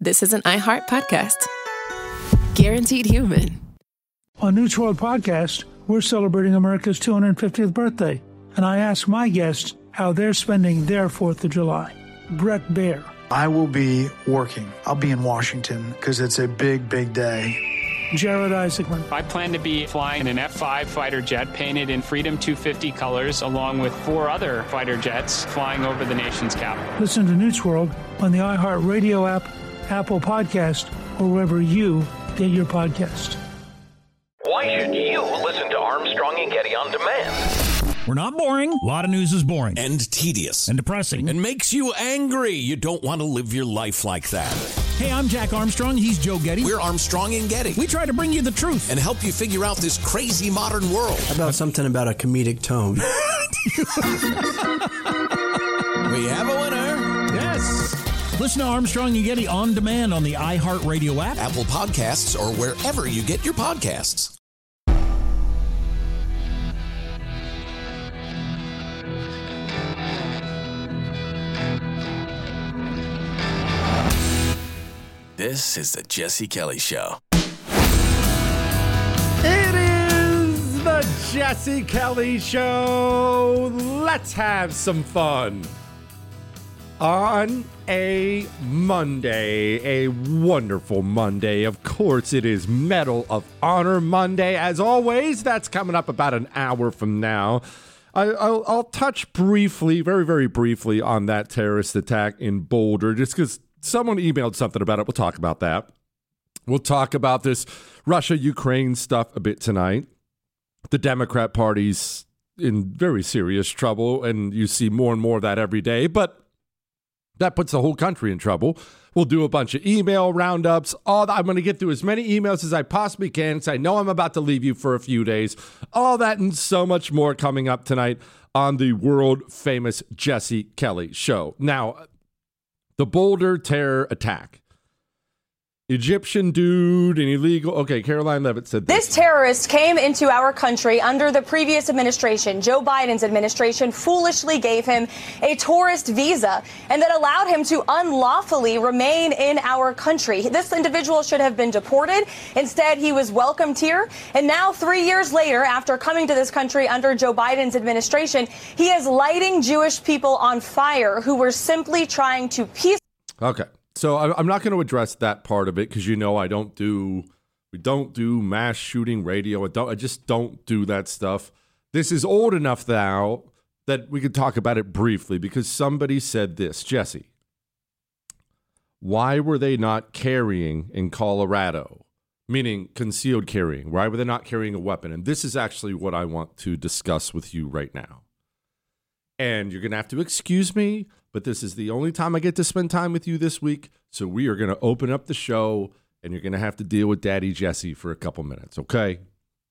this is an iHeart podcast. Guaranteed human. On News World Podcast, we're celebrating America's 250th birthday, and I ask my guests how they're spending their 4th of July. Brett Baer. I will be working. I'll be in Washington because it's a big, big day. Jared Isaacman. I plan to be flying an F-5 fighter jet painted in Freedom 250 colors, along with 4 other fighter jets flying over the nation's capital. Listen to News World on the iHeart Radio app, Apple Podcast, or wherever you get your podcast. Why should you listen to Armstrong and Getty on demand? We're not boring. A lot of news is boring. And tedious. And depressing. And makes you angry. You don't want to live your life like that. Hey, I'm Jack Armstrong. He's Joe Getty. We're Armstrong and Getty. We try to bring you the truth. And help you figure out this crazy modern world. How about something about a comedic tone? We have a winner. Yes. Listen to Armstrong and Getty on demand on the iHeartRadio app, Apple Podcasts, or wherever you get your podcasts. This is the Jesse Kelly Show. It is the Jesse Kelly Show. Let's have some fun. On a Monday, a wonderful Monday. Of course, it is Medal of Honor Monday. As always, that's coming up about an hour from now. I'll touch briefly, very, very briefly, on that terrorist attack in Boulder, just because someone emailed something about it. We'll talk about that. We'll talk about this Russia-Ukraine stuff a bit tonight. The Democrat Party's in very serious trouble, and you see more and more of that every day, but that puts the whole country in trouble. We'll do a bunch of email roundups. I'm going to get through as many emails as I possibly can, because I know I'm about to leave you for a few days. All that and so much more coming up tonight on the world-famous Jesse Kelly Show. Now, the Boulder terror attack. Egyptian dude and illegal. Okay, Caroline Levitt said this terrorist came into our country under the previous administration. Joe Biden's administration foolishly gave him a tourist visa and that allowed him to unlawfully remain in our country. This individual should have been deported. Instead, he was welcomed here. And now, 3 years later, after coming to this country under Joe Biden's administration, he is lighting Jewish people on fire who were simply trying to Okay. So I'm not going to address that part of it because we don't do mass shooting radio. I just don't do that stuff. This is old enough now that we could talk about it briefly because somebody said this, Jesse, why were they not carrying in Colorado? Meaning concealed carrying. Why were they not carrying a weapon? And this is actually what I want to discuss with you right now. And you're going to have to excuse me, but this is the only time I get to spend time with you this week. So we are going to open up the show, and you're going to have to deal with Daddy Jesse for a couple minutes, okay?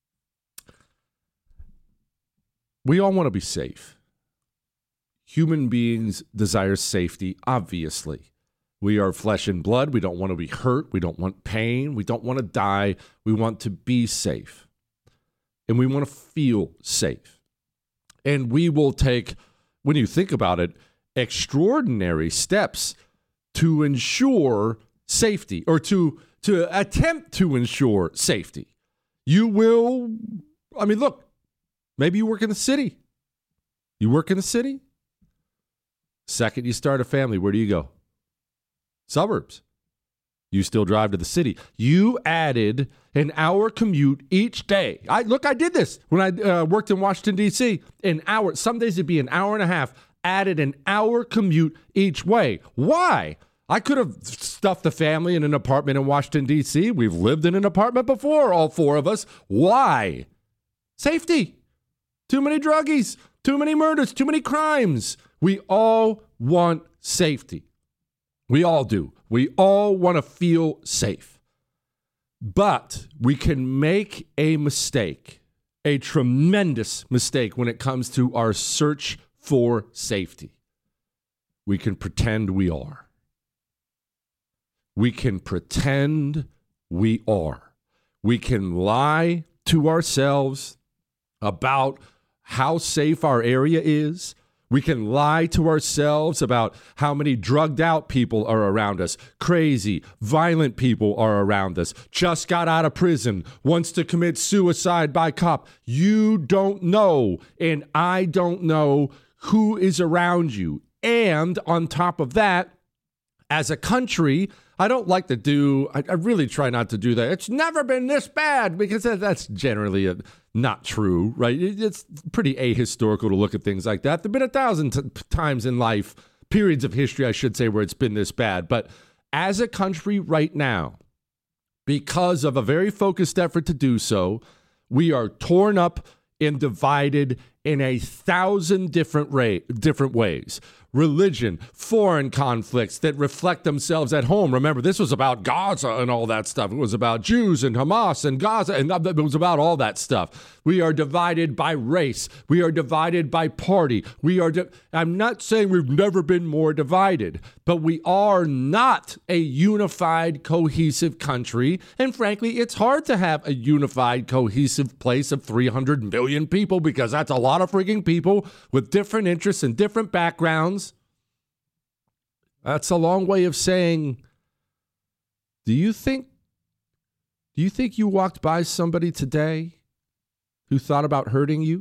We all want to be safe. Human beings desire safety, obviously. We are flesh and blood. We don't want to be hurt. We don't want pain. We don't want to die. We want to be safe. And we want to feel safe. And we will take, when you think about it, extraordinary steps to ensure safety or to attempt to ensure safety. You will, look, maybe you work in the city. You work in the city. Second, you start a family. Where do you go? Suburbs. You still drive to the city. You added an hour commute each day. I did this when I worked in Washington, D.C. An hour. Some days it'd be an hour and a half. Added an hour commute each way. Why? I could have stuffed the family in an apartment in Washington, D.C. We've lived in an apartment before, all 4 of us. Why? Safety. Too many druggies. Too many murders. Too many crimes. We all want safety. We all do. We all want to feel safe. But we can make a mistake, a tremendous mistake when it comes to our search for safety. We can pretend we are. We can pretend we are. We can lie to ourselves about how safe our area is. We can lie to ourselves about how many drugged out people are around us, crazy, violent people are around us, just got out of prison, wants to commit suicide by cop. You don't know, and I don't know who is around you. And on top of that, as a country, I don't like to do, I really try not to do that. It's never been this bad, because that's generally not true, right? It's pretty ahistorical to look at things like that. There have been 1,000 times in life, periods of history, I should say, where it's been this bad. But as a country right now, because of a very focused effort to do so, we are torn up and divided in 1,000 different ways. Religion, foreign conflicts that reflect themselves at home. Remember, this was about Gaza and all that stuff. It was about Jews and Hamas and Gaza, and it was about all that stuff. We are divided by race. We are divided by party. I'm not saying we've never been more divided, but we are not a unified, cohesive country. And frankly, it's hard to have a unified, cohesive place of 300 million people, because that's a lot of freaking people with different interests and different backgrounds. That's a long way of saying, do you think you walked by somebody today who thought about hurting you?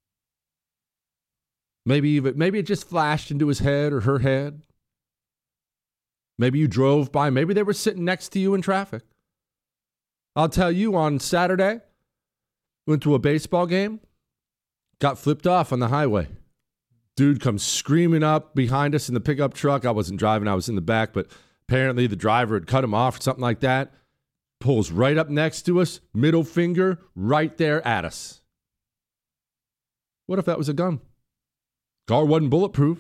Maybe it just flashed into his head or her head. Maybe you drove by. Maybe they were sitting next to you in traffic. I'll tell you, on Saturday, went to a baseball game, got flipped off on the highway. Dude comes screaming up behind us in the pickup truck. I wasn't driving, I was in the back, but apparently the driver had cut him off or something like that. Pulls right up next to us, middle finger right there at us. What if that was a gun? Car wasn't bulletproof.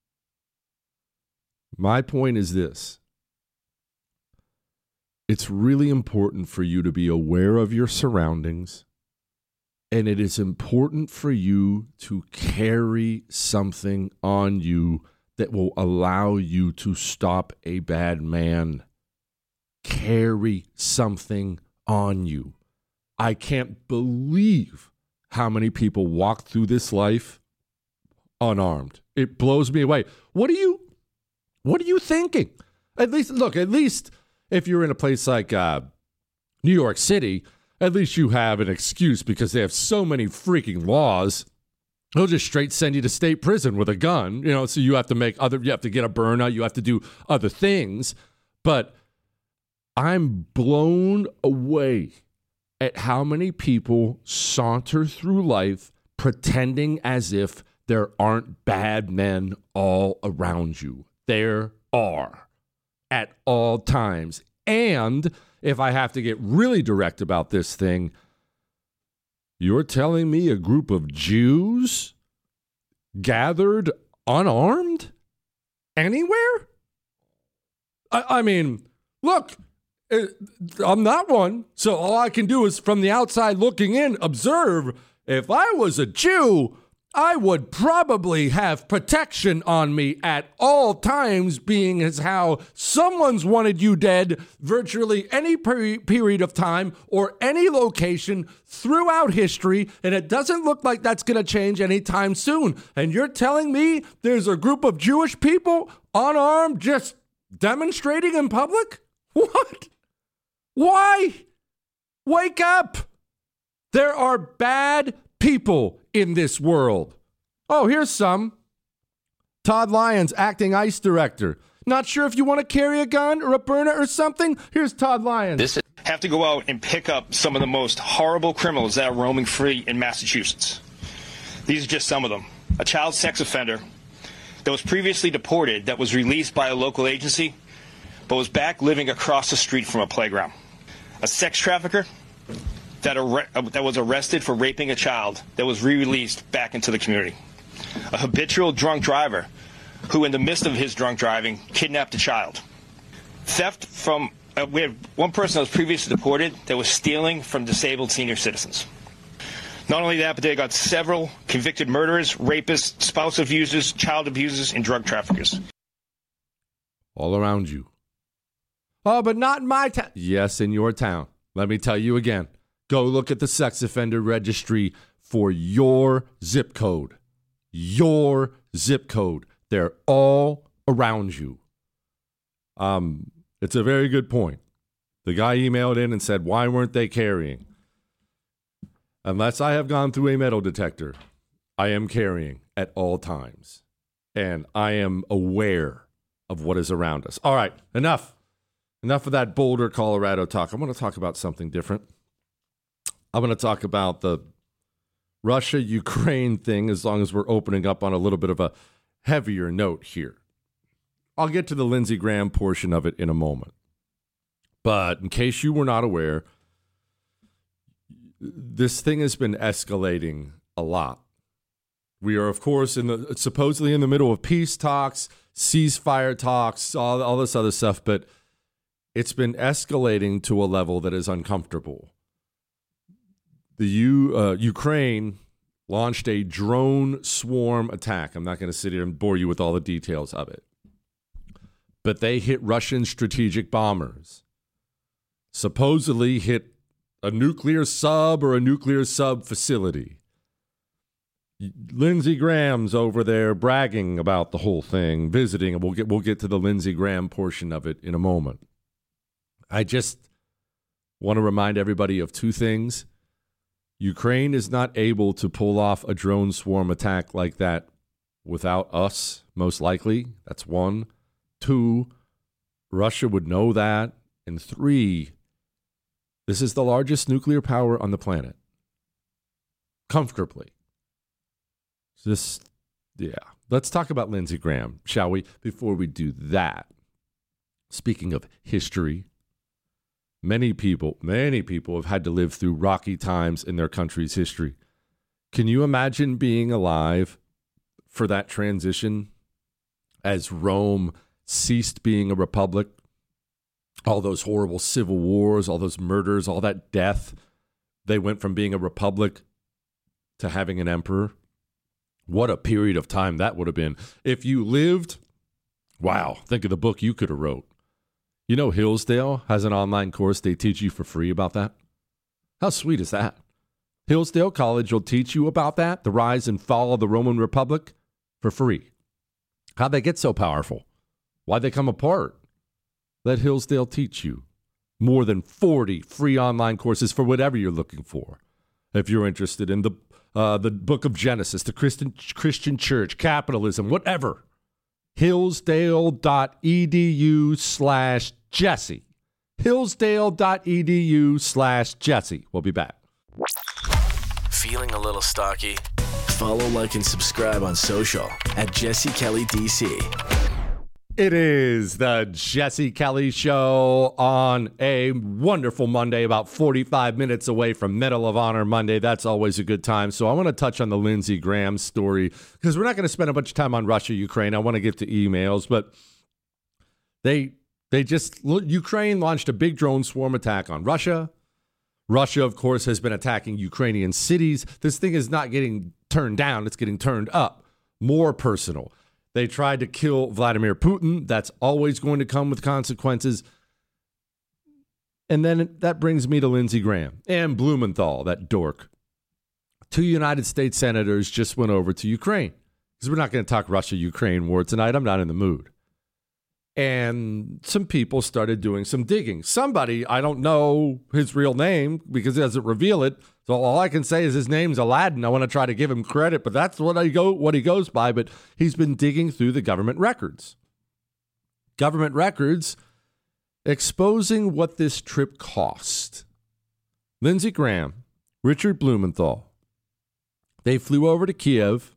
My point is this. It's really important for you to be aware of your surroundings. And it is important for you to carry something on you that will allow you to stop a bad man. Carry something on you. I can't believe how many people walk through this life unarmed. It blows me away. What are you thinking? At least if you're in a place like New York City, at least you have an excuse, because they have so many freaking laws. They'll just straight send you to state prison with a gun, so you have to you have to get a burnout, you have to do other things. But I'm blown away at how many people saunter through life pretending as if there aren't bad men all around you. There are, at all times. And if I have to get really direct about this thing, you're telling me a group of Jews gathered unarmed anywhere? I mean, look, I'm not one, so all I can do is, from the outside looking in, observe. If I was a Jew, I would probably have protection on me at all times, being as how someone's wanted you dead virtually any period of time or any location throughout history, and it doesn't look like that's going to change anytime soon. And you're telling me there's a group of Jewish people unarmed just demonstrating in public? What? Why? Wake up! There are bad people in this world. Oh, here's some. Todd Lyons, acting ICE director. Not sure if you want to carry a gun or a burner or something? Here's Todd Lyons. Have to go out and pick up some of the most horrible criminals that are roaming free in Massachusetts. These are just some of them. A child sex offender that was previously deported, that was released by a local agency, but was back living across the street from a playground. A sex trafficker that was arrested for raping a child, that was re-released back into the community. A habitual drunk driver who, in the midst of his drunk driving, kidnapped a child. Theft from, we had one person that was previously deported that was stealing from disabled senior citizens. Not only that, but they got several convicted murderers, rapists, spouse abusers, child abusers, and drug traffickers. All around you. Oh, but not in my town. Yes, in your town. Let me tell you again. Go look at the sex offender registry for your zip code. your zip code. They're all around you. It's a very good point. The guy emailed in and said, why weren't they carrying? Unless I have gone through a metal detector, I am carrying at all times. And I am aware of what is around us. All right, enough of that Boulder, Colorado talk. I want to talk about something different. I'm going to talk about the Russia-Ukraine thing, as long as we're opening up on a little bit of a heavier note here. I'll get to the Lindsey Graham portion of it in a moment. But in case you were not aware, this thing has been escalating a lot. We are, of course, supposedly in the middle of peace talks, ceasefire talks, all this other stuff, but it's been escalating to a level that is uncomfortable. The Ukraine launched a drone swarm attack. I'm not going to sit here and bore you with all the details of it. But they hit Russian strategic bombers. Supposedly hit a nuclear sub or a nuclear sub facility. Lindsey Graham's over there bragging about the whole thing, visiting, and we'll get to the Lindsey Graham portion of it in a moment. I just want to remind everybody of two things. Ukraine is not able to pull off a drone swarm attack like that without us, most likely. That's one. Two, Russia would know that. And three, this is the largest nuclear power on the planet. Comfortably. Let's talk about Lindsey Graham, shall we? Before we do that, speaking of history, many people have had to live through rocky times in their country's history. Can you imagine being alive for that transition as Rome ceased being a republic? All those horrible civil wars, all those murders, all that death. They went from being a republic to having an emperor. What a period of time that would have been. If you lived, wow, think of the book you could have wrote. You know, Hillsdale has an online course they teach you for free about that. How sweet is that? Hillsdale College will teach you about that, the rise and fall of the Roman Republic, for free. How'd they get so powerful? Why'd they come apart? Let Hillsdale teach you. More than 40 free online courses for whatever you're looking for. If you're interested in the book of Genesis, the Christian church, capitalism, whatever. Hillsdale.edu/Jesse. Hillsdale.edu/Jesse. We'll be back. Feeling a little stocky? Follow, like, and subscribe on social at Jesse Kelly DC. It is the Jesse Kelly Show on a wonderful Monday, about 45 minutes away from Medal of Honor Monday. That's always a good time. So I want to touch on the Lindsey Graham story because we're not going to spend a bunch of time on Russia, Ukraine. I want to get to emails, but Ukraine launched a big drone swarm attack on Russia. Russia, of course, has been attacking Ukrainian cities. This thing is not getting turned down. It's getting turned up. More personal. They tried to kill Vladimir Putin. That's always going to come with consequences. And then that brings me to Lindsey Graham and Blumenthal, that dork. 2 United States senators just went over to Ukraine because we're not going to talk Russia-Ukraine war tonight. I'm not in the mood. And some people started doing some digging. Somebody, I don't know his real name because it doesn't reveal it. So all I can say is his name's Aladdin. I want to try to give him credit, but that's what he goes by. But he's been digging through the government records. Government records exposing what this trip cost. Lindsey Graham, Richard Blumenthal, they flew over to Kiev,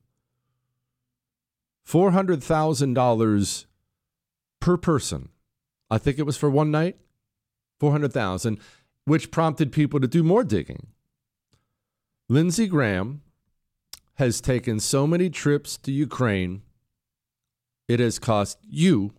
$400,000 per person. I think it was for one night, $400,000, which prompted people to do more digging. Lindsey Graham has taken so many trips to Ukraine, it has cost you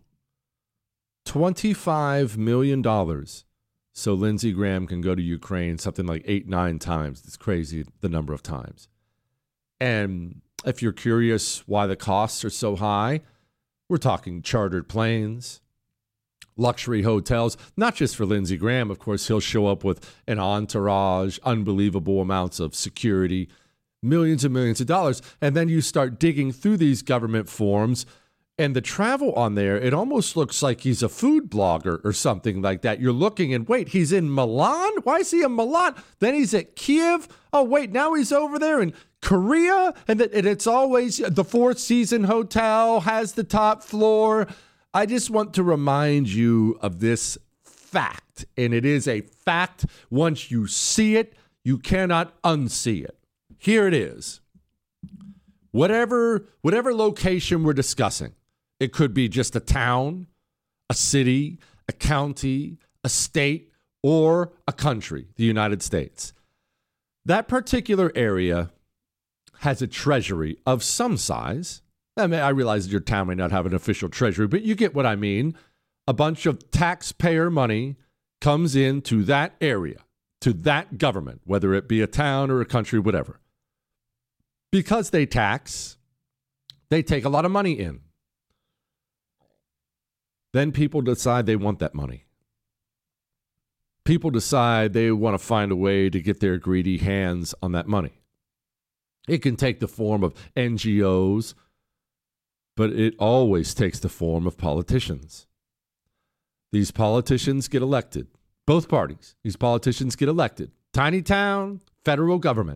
$25 million. So Lindsey Graham can go to Ukraine something like 8-9 times. It's crazy, the number of times. And if you're curious why the costs are so high, we're talking chartered planes, luxury hotels, not just for Lindsey Graham. Of course, he'll show up with an entourage, unbelievable amounts of security. millions and millions of dollars. And then you start digging through these government forms, and the travel on there, it almost looks like he's a food blogger or something like that. You're looking and wait, he's in Milan? Why is he in Milan? Then he's at Kiev. Oh, wait, now he's over there in Korea. And it's always the Four Seasons Hotel has the top floor. I just want to remind you of this fact. And it is a fact. Once you see it, you cannot unsee it. Here it is. Whatever location we're discussing, it could be just a town, a city, a county, a state, or a country, the United States. That particular area has a treasury of some size. I mean, I realize your town may not have an official treasury, but you get what I mean. A bunch of taxpayer money comes into that area, to that government, whether it be a town or a country, whatever. Because they tax, they take a lot of money in. Then people decide they want that money. People decide they want to find a way to get their greedy hands on that money. It can take the form of NGOs, but it always takes the form of politicians. These politicians get elected. Both parties. These politicians get elected. Tiny town, federal government.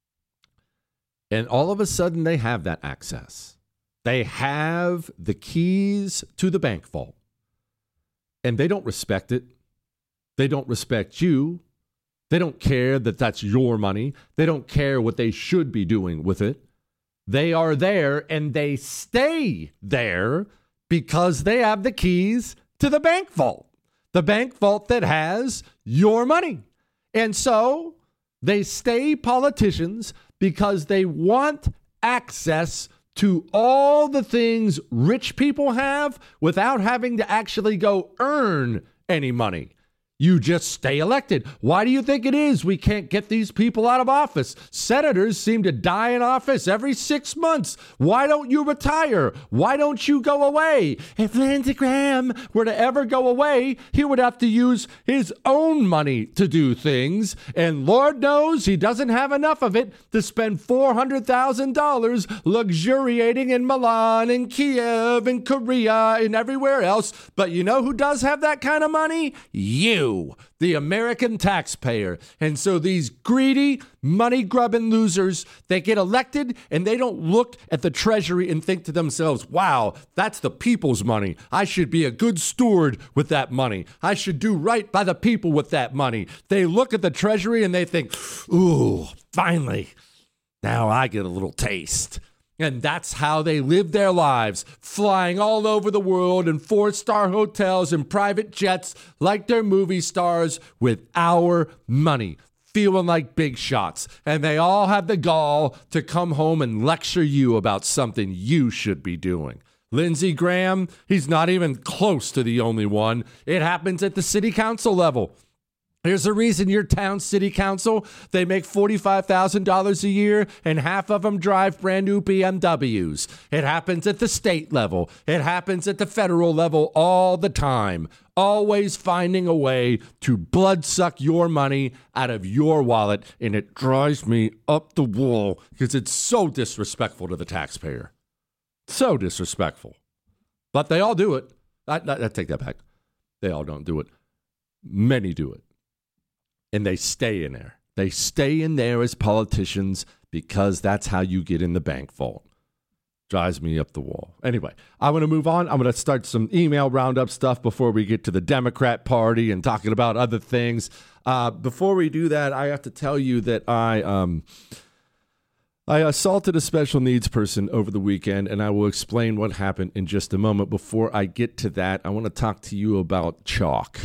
And all of a sudden, they have that access. They have the keys to the bank vault. And they don't respect it. They don't respect you. They don't care that that's your money. They don't care what they should be doing with it. They are there and they stay there because they have the keys to the bank vault. The bank vault that has your money. And so they stay politicians because they want access to all the things rich people have without having to actually go earn any money. You just stay elected. Why do you think it is we can't get these people out of office? Senators seem to die in office every 6 months. Why don't you retire? Why don't you go away? If Lindsey Graham were to ever go away, he would have to use his own money to do things. And Lord knows he doesn't have enough of it to spend $400,000 luxuriating in Milan and Kiev and Korea and everywhere else. But you know who does have that kind of money? You. The American taxpayer. And so these greedy, money-grubbing losers, they get elected and they don't look at the treasury and think to themselves, wow, that's the people's money. I should be a good steward with that money. I should do right by the people with that money. They look at the treasury and they think, ooh, finally, now I get a little taste. And that's how they live their lives, flying all over the world in 4-star hotels and private jets like they're movie stars with our money, feeling like big shots. And they all have the gall to come home and lecture you about something you should be doing. Lindsey Graham, he's not even close to the only one. It happens at the city council level. There's a reason your town city council, they make $45,000 a year and half of them drive brand new BMWs. It happens at the state level. It happens at the federal level all the time. Always finding a way to bloodsuck your money out of your wallet. And it drives me up the wall because it's so disrespectful to the taxpayer. So disrespectful. But they all do it. I take that back. They all don't do it. Many do it. And they stay in there. They stay in there as politicians because that's how you get in the bank vault. Drives me up the wall. Anyway, I'm going to move on. I'm going to start some email roundup stuff before we get to the Democrat Party and talking about other things. Before we do that, I have to tell you that I assaulted a special needs person over the weekend, and I will explain what happened in just a moment. Before I get to that, I want to talk to you about chalk.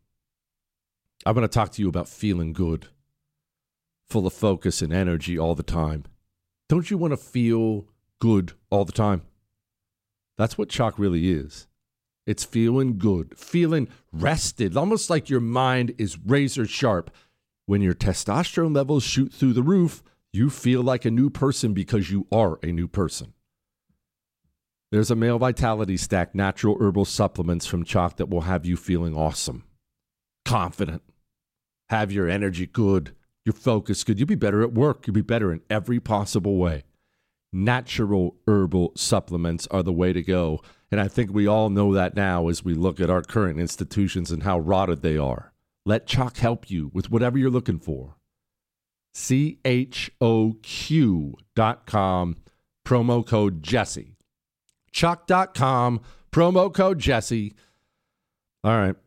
I'm going to talk to you about feeling good, full of focus and energy all the time. Don't you want to feel good all the time? That's what chalk really is. It's feeling good, feeling rested, almost like your mind is razor sharp. When your testosterone levels shoot through the roof, you feel like a new person because you are a new person. There's a Male Vitality Stack natural herbal supplements from chalk that will have you feeling awesome, confident, have your energy good, Your focus good. You'll be better at work. You'll be better in every possible way. Natural herbal supplements are the way to go. And I think we all know that now as we look at our current institutions and how rotted they are. Let Choq help you with whatever you're looking for. CHOQ.com, promo code Jesse. Choq.com, promo code Jesse. All right.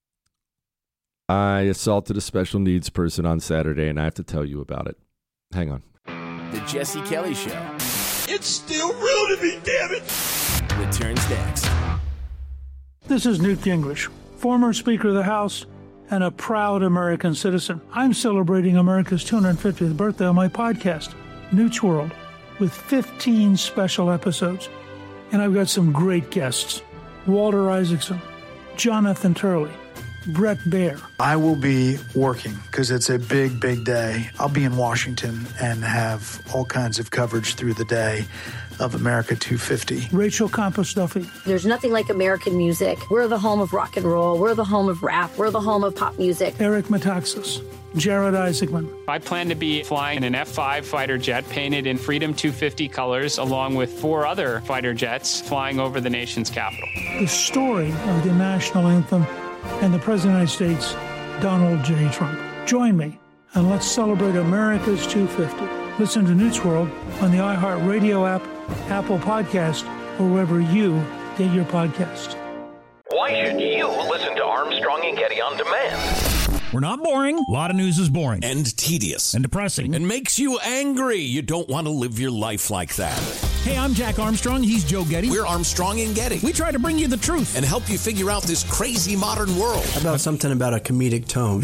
I assaulted a special needs person on Saturday, and I have to tell you about it. Hang on. The Jesse Kelly Show. It's still real to me, damn it! Returns next. This is Newt Gingrich, former Speaker of the House and a proud American citizen. I'm celebrating America's 250th birthday on my podcast, Newt's World, with 15 special episodes. And I've got some great guests. Walter Isaacson, Jonathan Turley, Brett Baer. I will be working because it's a big, big day. I'll be in Washington and have all kinds of coverage through the day of America 250. Rachel Campos Duffy. There's nothing like American music. We're the home of rock and roll. We're the home of rap. We're the home of pop music. Eric Metaxas. Jared Isaacman. I plan to be flying an F-5 fighter jet painted in Freedom 250 colors, along with 4 other fighter jets flying over the nation's capital. The story of the national anthem and the President of the United States, Donald J. Trump. Join me and let's celebrate America's 250. Listen to Newt's World on the iHeartRadio app, Apple Podcast, or wherever you get your podcast. Why should you listen to Armstrong and Getty on demand? We're not boring. A lot of news is boring. And tedious. And depressing. And makes you angry. You don't want to live your life like that. Hey, I'm Jack Armstrong. He's Joe Getty. We're Armstrong and Getty. We try to bring you the truth. And help you figure out this crazy modern world. How about something about a comedic tone?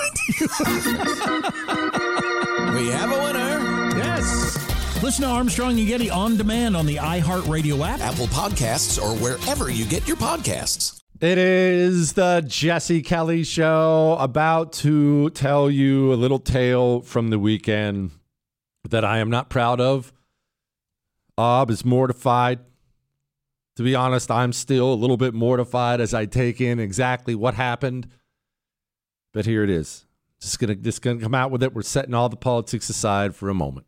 We have a winner. Yes. Listen to Armstrong and Getty on demand on the iHeartRadio app, Apple Podcasts, or wherever you get your podcasts. It is the Jesse Kelly Show, about to tell you a little tale from the weekend that I am not proud of. Ob is mortified. To be honest, I'm still a little bit mortified as I take in exactly what happened. But here it is. Just gonna come out with it. We're setting all the politics aside for a moment.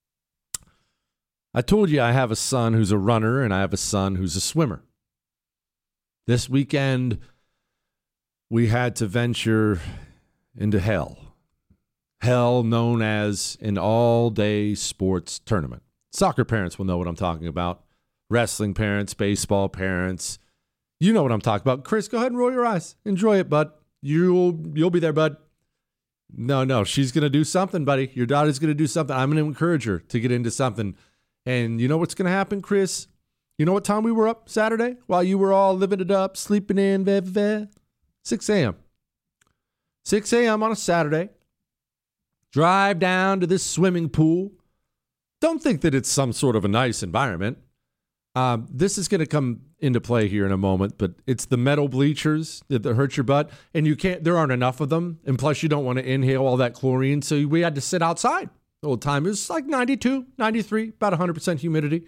I told you I have a son who's a runner and I have a son who's a swimmer. This weekend, we had to venture into hell. Hell known as an all-day sports tournament. Soccer parents will know what I'm talking about. Wrestling parents, baseball parents. You know what I'm talking about. Chris, go ahead and roll your eyes. Enjoy it, bud. You'll be there, bud. No, she's going to do something, buddy. Your daughter's going to do something. I'm going to encourage her to get into something. And you know what's going to happen, Chris? You know what time we were up Saturday while you were all living it up, sleeping in, 6 a.m. 6 a.m. on a Saturday. Drive down to this swimming pool. Don't think that it's some sort of a nice environment. This is going to come into play here in a moment, but it's the metal bleachers that hurt your butt, and there aren't enough of them, and plus you don't want to inhale all that chlorine, so we had to sit outside the whole time. It was like 92, 93, about 100% humidity.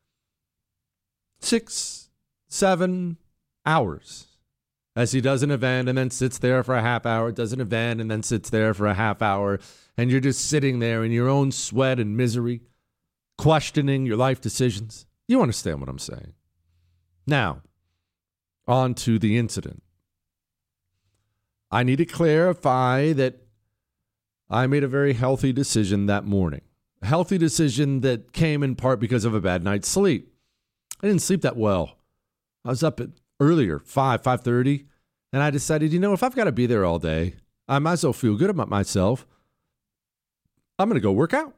6-7 hours as he does an event and then sits there for a half hour, does an event and then sits there for a half hour, and you're just sitting there in your own sweat and misery, questioning your life decisions. You understand what I'm saying. Now, on to the incident. I need to clarify that I made a very healthy decision that morning. A healthy decision that came in part because of a bad night's sleep. I didn't sleep that well. I was up earlier, 5:30, and I decided, if I've got to be there all day, I might as well feel good about myself. I'm going to go work out.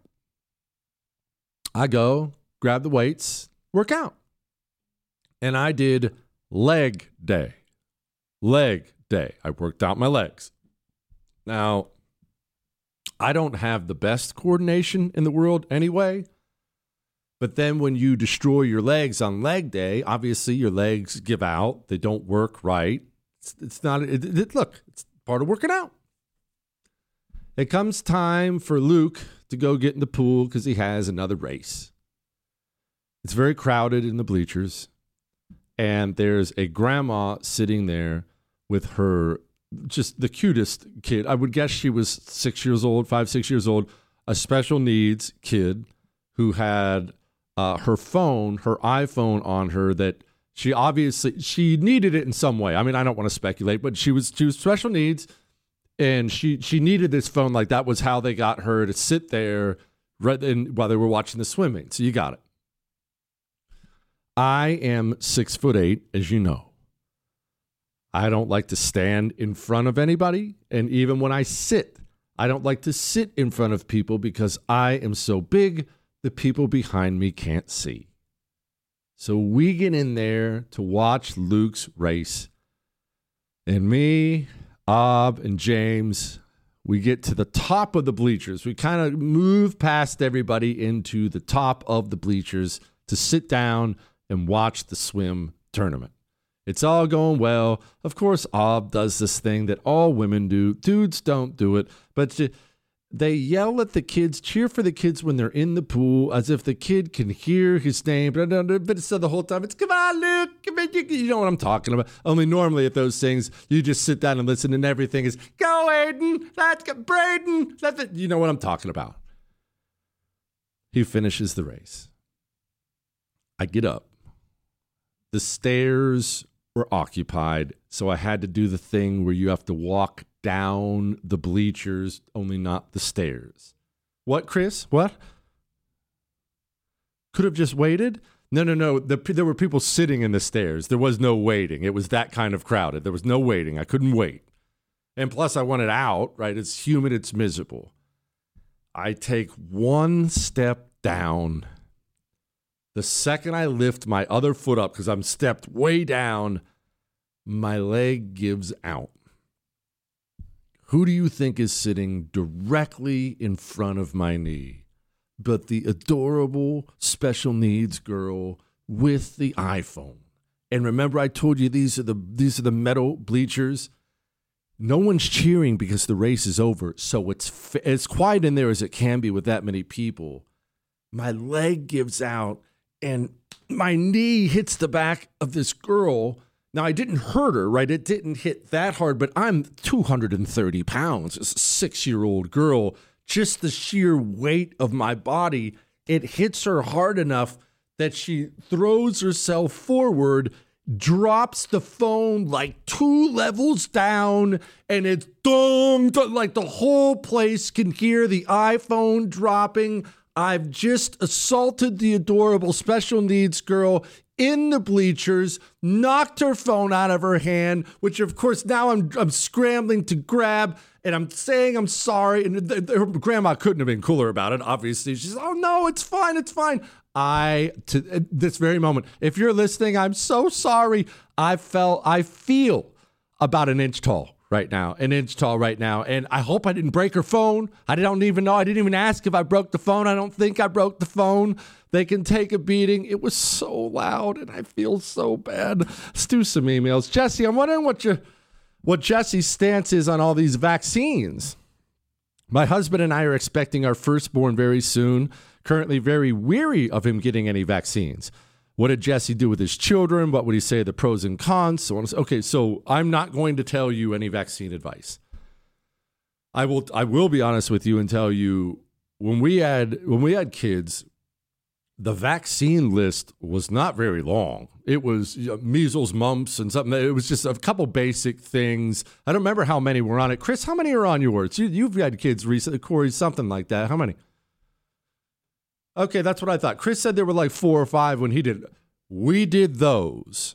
I go, grab the weights, work out. And I did leg day. Leg day. I worked out my legs. Now, I don't have the best coordination in the world anyway. But then when you destroy your legs on leg day, obviously your legs give out. They don't work right. It's not, look, it's part of working out. It comes time for Luke to go get in the pool because he has another race. It's very crowded in the bleachers. And there's a grandma sitting there with her just the cutest kid. I would guess she was 6 years old, 6 years old, a special needs kid who had her iPhone on her that she needed it in some way. I mean, I don't want to speculate, but she was special needs, and she needed this phone. Like, that was how they got her to sit there while they were watching the swimming. So you got it. I am 6'8", as you know. I don't like to stand in front of anybody, and even when I sit, I don't like to sit in front of people because I am so big the people behind me can't see. So we get in there to watch Luke's race, and me, Ab, and James, we get to the top of the bleachers. We kind of move past everybody into the top of the bleachers to sit down and watch the swim tournament. It's all going well. Of course, Ab does this thing that all women do. Dudes don't do it, but they yell at the kids, cheer for the kids when they're in the pool, as if the kid can hear his name. But so the whole time, it's, come on, Luke. You know what I'm talking about. Only normally at those things, you just sit down and listen, and everything is, go, Aiden. Let's go, Braden. You know what I'm talking about. He finishes the race. I get up. The stairs were occupied, so I had to do the thing where you have to walk down the bleachers, only not the stairs. What, Chris? What? Could have just waited? No. There were people sitting in the stairs. There was no waiting. It was that kind of crowded. There was no waiting. I couldn't wait. And plus, I wanted out, right? It's humid. It's miserable. I take one step down. The second I lift my other foot up, because I'm stepped way down, my leg gives out. Who do you think is sitting directly in front of my knee but the adorable special needs girl with the iPhone? And remember, I told you these are the metal bleachers. No one's cheering because the race is over, so it's as quiet in there as it can be with that many people. My leg gives out, and my knee hits the back of this girl. Now, I didn't hurt her, right? It didn't hit that hard, but I'm 230 pounds. It's a 6-year-old girl. Just the sheer weight of my body, it hits her hard enough that she throws herself forward, drops the phone like 2 levels down, and it's dong, like the whole place can hear the iPhone dropping. I've just assaulted the adorable special needs girl in the bleachers, knocked her phone out of her hand, which of course now I'm scrambling to grab, and I'm saying I'm sorry. And her grandma couldn't have been cooler about it. Obviously, she's, oh no, it's fine, it's fine. To this very moment, if you're listening, I'm so sorry. I feel about an inch tall right now, and I hope I didn't break her phone. I don't even know. I didn't even ask if I broke the phone. I don't think I broke the phone. They can take a beating. It was so loud, and I feel so bad. Let's do some emails. Jesse, I'm wondering what Jesse's stance is on all these vaccines. My husband and I are expecting our firstborn very soon, currently very weary of him getting any vaccines. What did Jesse do with his children? What would he say the pros and cons? Okay, so I'm not going to tell you any vaccine advice. I will be honest with you and tell you, when we had kids, the vaccine list was not very long. It was measles, mumps, and something. It was just a couple basic things. I don't remember how many were on it. Chris, how many are on yours? You've had kids recently. Corey, something like that. How many? Okay, that's what I thought. Chris said there were like 4 or 5 when he did. We did those.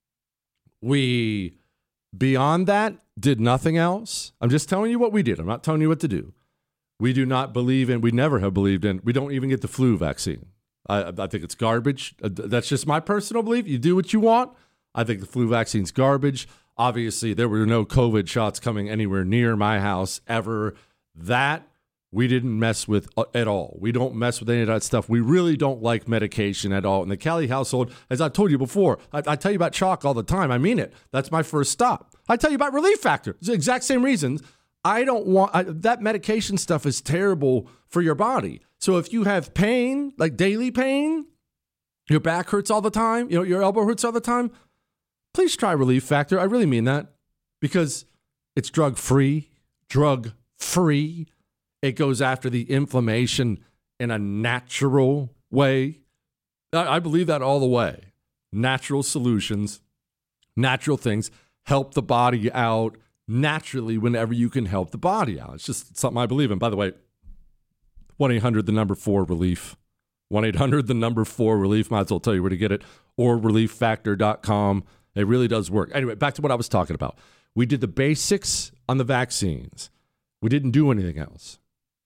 We, beyond that, did nothing else. I'm just telling you what we did. I'm not telling you what to do. We do not believe in, we never have believed in, we don't even get the flu vaccine. I think it's garbage. That's just my personal belief. You do what you want. I think the flu vaccine's garbage. Obviously, there were no COVID shots coming anywhere near my house ever. That we didn't mess with at all. We don't mess with any of that stuff. We really don't like medication at all. In the Kelly household, as I told you before, I tell you about chalk all the time. I mean it. That's my first stop. I tell you about Relief Factor. It's the exact same reasons. I don't want that medication stuff is terrible for your body. So if you have pain, like daily pain, your back hurts all the time, your elbow hurts all the time, please try Relief Factor. I really mean that, because It's drug-free. Drug-free. It goes after the inflammation in a natural way. I believe that all the way. Natural solutions, natural things help the body out naturally whenever you can help the body out. It's just something I believe in. By the way, 1-800-4-RELIEF. 1-800-4-RELIEF. Might as well tell you where to get it. Or relieffactor.com. It really does work. Anyway, back to what I was talking about. We did the basics on the vaccines. We didn't do anything else.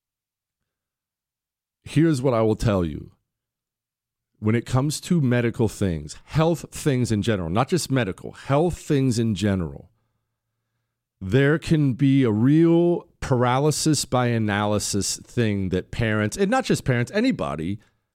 Here's what I will tell you. When it comes to medical things, health things in general, not just medical, health things in general, there can be a real paralysis by analysis thing that parents, and not just parents, anybody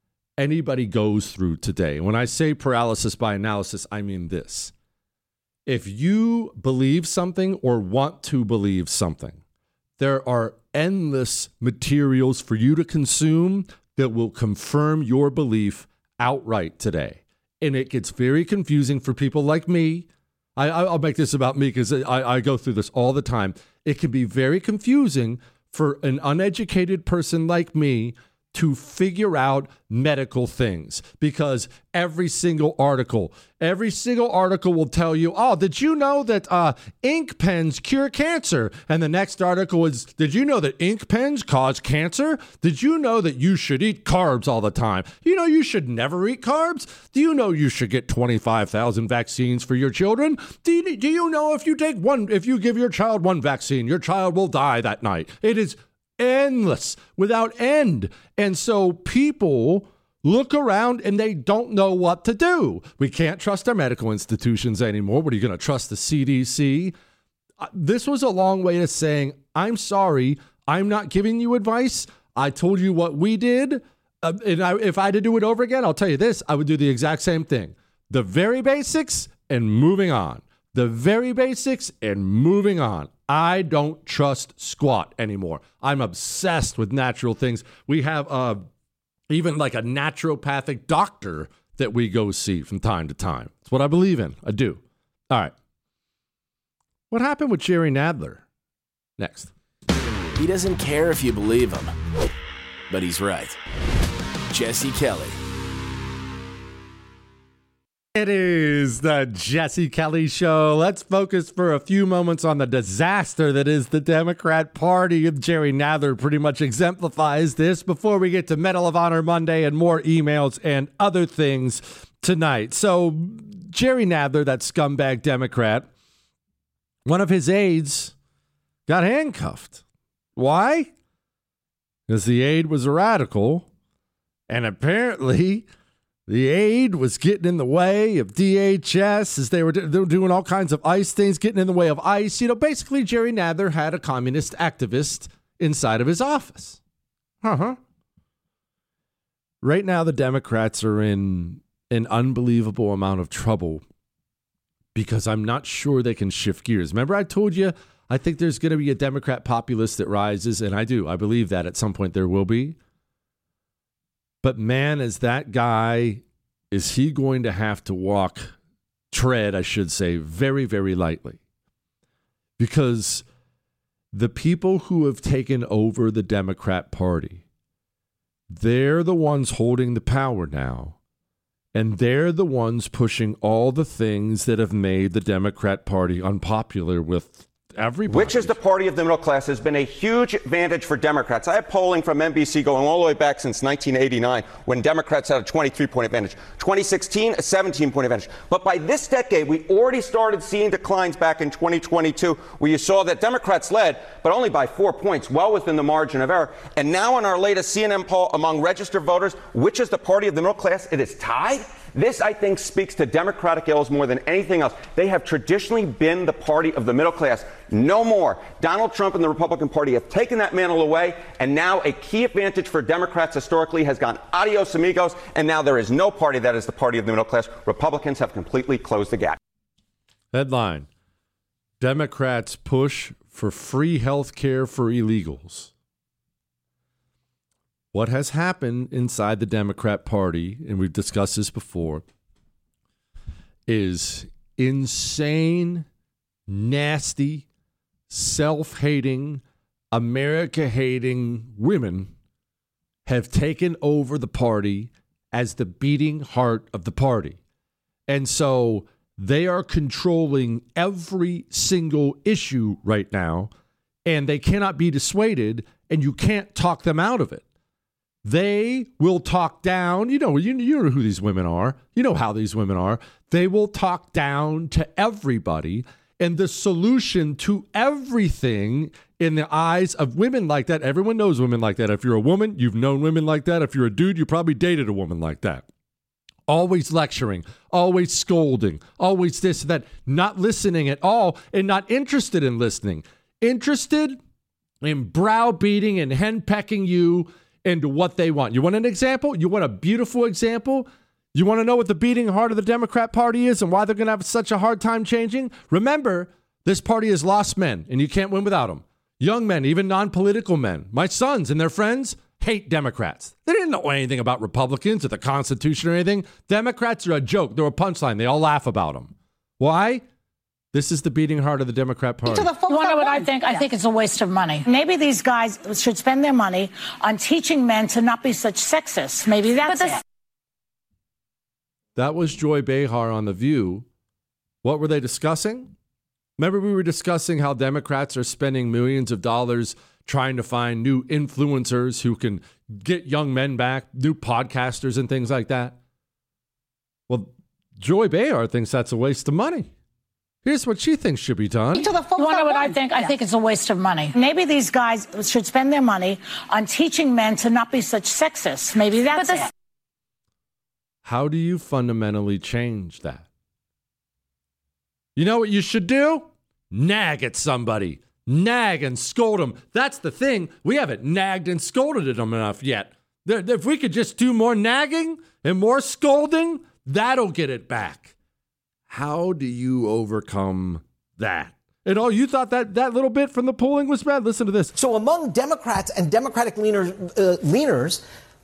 goes through today. When I say paralysis by analysis, I mean this. If you believe something or want to believe something, there are endless materials for you to consume that will confirm your belief outright today. And it gets very confusing for people like me. I'll make this about me because I go through this all the time. It can be very confusing for an uneducated person like me to figure out medical things because every single article will tell you, oh, did you know that ink pens cure cancer? And the next article is, did you know that ink pens cause cancer? Did you know that you should eat carbs all the time? You know you should never eat carbs? Do you know you should get 25,000 vaccines for your children? Do you know if you give your child one vaccine, your child will die that night? It is endless, without end. And so people look around and they don't know what to do. We can't trust our medical institutions anymore. What are you going to trust the CDC? This was a long way of saying, I'm sorry, I'm not giving you advice. I told you what we did. If I had to do it over again, I'll tell you this, I would do the exact same thing. The very basics and moving on. The very basics and moving on. I don't trust squat anymore. I'm obsessed with natural things. We have even like a naturopathic doctor that we go see from time to time. It's what I believe in. I do. All right. What happened with Jerry Nadler? Next. He doesn't care if you believe him, but he's right. Jesse Kelly. It is the Jesse Kelly Show. Let's focus for a few moments on the disaster that is the Democrat Party. Jerry Nadler pretty much exemplifies this before we get to Medal of Honor Monday and more emails and other things tonight. So Jerry Nadler, that scumbag Democrat, one of his aides got handcuffed. Why? Because the aide was a radical, and apparently the aide was getting in the way of DHS as they were doing all kinds of ICE things, getting in the way of ICE. You know, basically, Jerry Nadler had a communist activist inside of his office. Right now, the Democrats are in an unbelievable amount of trouble because I'm not sure they can shift gears. Remember, I told you, I think there's going to be a Democrat populist that rises, and I do. I believe that at some point there will be. But man, is that guy, is he going to have to tread, I should say, very, very lightly. Because the people who have taken over the Democrat Party, they're the ones holding the power now. And they're the ones pushing all the things that have made the Democrat Party unpopular with everybody. Which is the party of the middle class has been a huge advantage for Democrats. I have polling from NBC going all the way back since 1989 when Democrats had a 23-point advantage. 2016, a 17-point advantage. But by this decade, we already started seeing declines back in 2022 where you saw that Democrats led, but only by 4 points, well within the margin of error. And now in our latest CNN poll among registered voters, which is the party of the middle class, it is tied. This, I think, speaks to Democratic ills more than anything else. They have traditionally been the party of the middle class. No more. Donald Trump and the Republican Party have taken that mantle away, and now a key advantage for Democrats historically has gone adios amigos, and now there is no party that is the party of the middle class. Republicans have completely closed the gap. Headline: Democrats push for free health care for illegals. What has happened inside the Democrat Party, and we've discussed this before, is insane, nasty, self-hating, America-hating women have taken over the party as the beating heart of the party. And so they are controlling every single issue right now, and they cannot be dissuaded, and you can't talk them out of it. They will talk down. You know who these women are. You know how these women are. They will talk down to everybody. And the solution to everything in the eyes of women like that, everyone knows women like that. If you're a woman, you've known women like that. If you're a dude, you probably dated a woman like that. Always lecturing, always scolding, always this and that, not listening at all and not interested in listening. Interested in browbeating and henpecking you into what they want. You want an example? You want a beautiful example? You want to know what the beating heart of the Democrat Party is and why they're going to have such a hard time changing? Remember, this party has lost men, and you can't win without them. Young men, even non-political men. My sons and their friends hate Democrats. They didn't know anything about Republicans or the Constitution or anything. Democrats are a joke. They're a punchline. They all laugh about them. Why? This is the beating heart of the Democrat Party. You want to know what I think? I think it's a waste of money. Maybe these guys should spend their money on teaching men to not be such sexists. Maybe that's it. That was Joy Behar on The View. What were they discussing? Remember, we were discussing how Democrats are spending millions of dollars trying to find new influencers who can get young men back, new podcasters and things like that. Well, Joy Behar thinks that's a waste of money. Here's what she thinks should be done. You want to know what I think? I think it's a waste of money. Maybe these guys should spend their money on teaching men to not be such sexists. Maybe that's it. How do you fundamentally change that? You know what you should do? Nag at somebody. Nag and scold them. That's the thing. We haven't nagged and scolded at them enough yet. If we could just do more nagging and more scolding, that'll get it back. How do you overcome that? And you thought that little bit from the polling was bad? Listen to this. So among Democrats and Democratic leaners,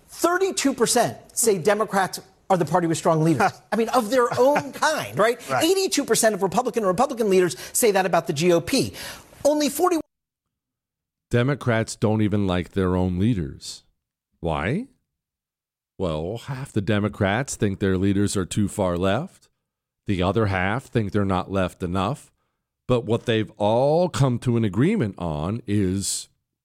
32% say Democrats are the party with strong leaders. I mean, of their own kind, right? 82% of Republican leaders say that about the GOP. Only 41%. Democrats don't even like their own leaders. Why? Well, half the Democrats think their leaders are too far left. The other half think they're not left enough. But what they've all come to an agreement on is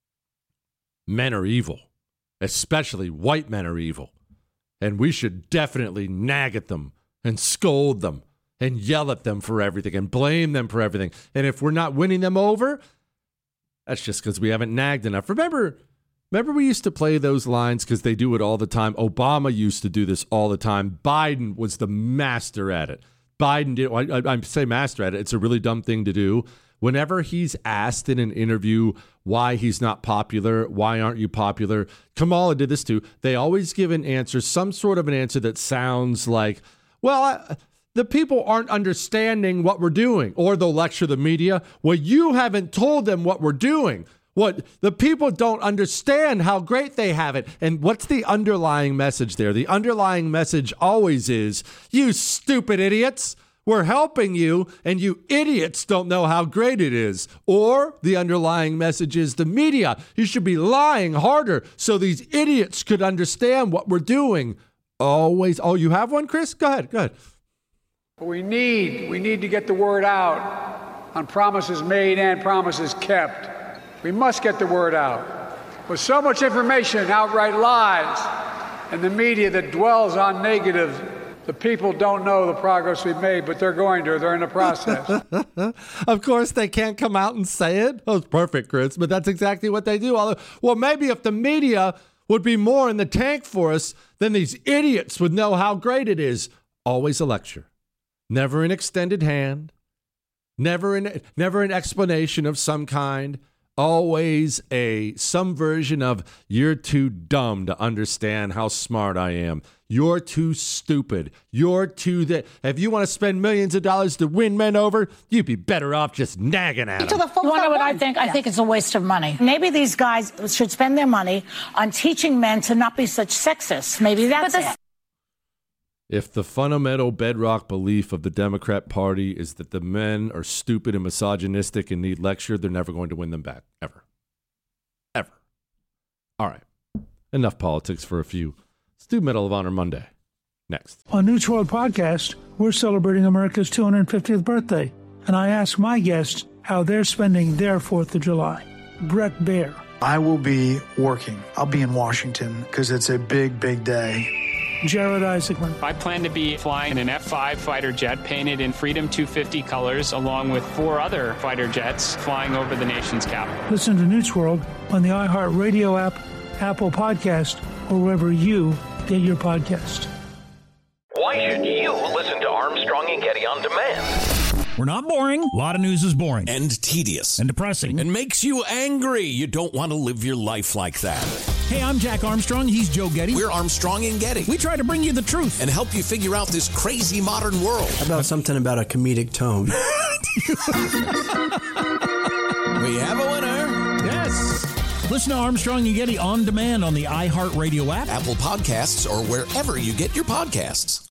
men are evil, especially white men are evil. And we should definitely nag at them and scold them and yell at them for everything and blame them for everything. And if we're not winning them over, that's just because we haven't nagged enough. Remember we used to play those lines because they do it all the time. Obama used to do this all the time. Biden was the master at it. Biden did. I say master at it. It's a really dumb thing to do. Whenever he's asked in an interview why he's not popular, why aren't you popular? Kamala did this too. They always give an answer, some sort of an answer that sounds like, well, the people aren't understanding what we're doing. Or they'll lecture the media. Well, you haven't told them what we're doing. What the people don't understand how great they have it. And what's the underlying message there? The underlying message always is, you stupid idiots, we're helping you, and you idiots don't know how great it is. Or the underlying message is the media, you should be lying harder so these idiots could understand what we're doing. Always. Oh, you have one, Chris? Go ahead. We need to get the word out on promises made and promises kept. We must get the word out. With so much information, outright lies, and the media that dwells on negative, the people don't know the progress we've made, but they're going to. They're in the process. Of course, they can't come out and say it. Oh, it's perfect, Chris, but that's exactly what they do. Well, maybe if the media would be more in the tank for us, then these idiots would know how great it is. Always a lecture. Never an extended hand. Never an explanation of some kind. Always some version of, you're too dumb to understand how smart I am. You're too stupid. You're too if you want to spend millions of dollars to win men over, you'd be better off just nagging at them. You want to know what I think? I think it's a waste of money. Maybe these guys should spend their money on teaching men to not be such sexists. Maybe that's it. If the fundamental bedrock belief of the Democrat Party is that the men are stupid and misogynistic and need lectured, they're never going to win them back. Ever. Ever. All right. Enough politics for a few. Let's do Medal of Honor Monday. Next. On News World Podcast, we're celebrating America's 250th birthday, and I ask my guests how they're spending their 4th of July. Brett Baer. I will be working. I'll be in Washington because it's a big, big day. Jared Isaacman. I plan to be flying an F-5 fighter jet painted in Freedom 250 colors, along with 4 other fighter jets flying over the nation's capital. Listen to News World on the iHeartRadio app, Apple Podcast, or wherever you get your podcast. Why should you listen to Armstrong and Getty On Demand? We're not boring. A lot of news is boring. And tedious. And depressing. And makes you angry. You don't want to live your life like that. Hey, I'm Jack Armstrong. He's Joe Getty. We're Armstrong and Getty. We try to bring you the truth. And help you figure out this crazy modern world. How about something about a comedic tone? We have a winner. Yes. Listen to Armstrong and Getty On Demand on the iHeartRadio app, Apple Podcasts, or wherever you get your podcasts.